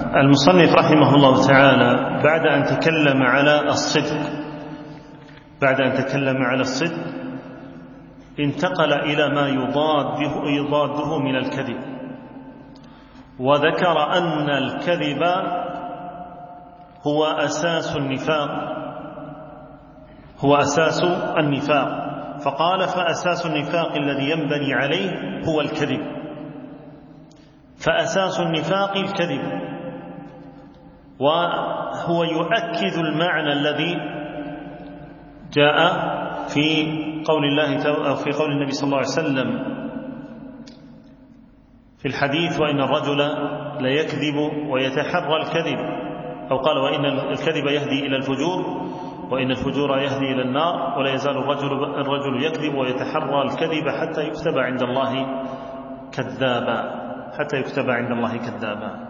المصنف رحمه الله تعالى بعد أن تكلم على الصدق انتقل إلى ما يضاده من الكذب، وذكر أن الكذب هو أساس النفاق، فقال فأساس النفاق الذي ينبني عليه هو الكذب، فأساس النفاق الكذب، وهو يؤكد المعنى الذي جاء في قول النبي صلى الله عليه وسلم في الحديث: وإن الرجل ليكذب ويتحرى الكذب، أو قال: وإن الكذب يهدي إلى الفجور، وإن الفجور يهدي إلى النار، ولا يزال الرجل يكذب ويتحرى الكذب حتى يكتب عند الله كذابا.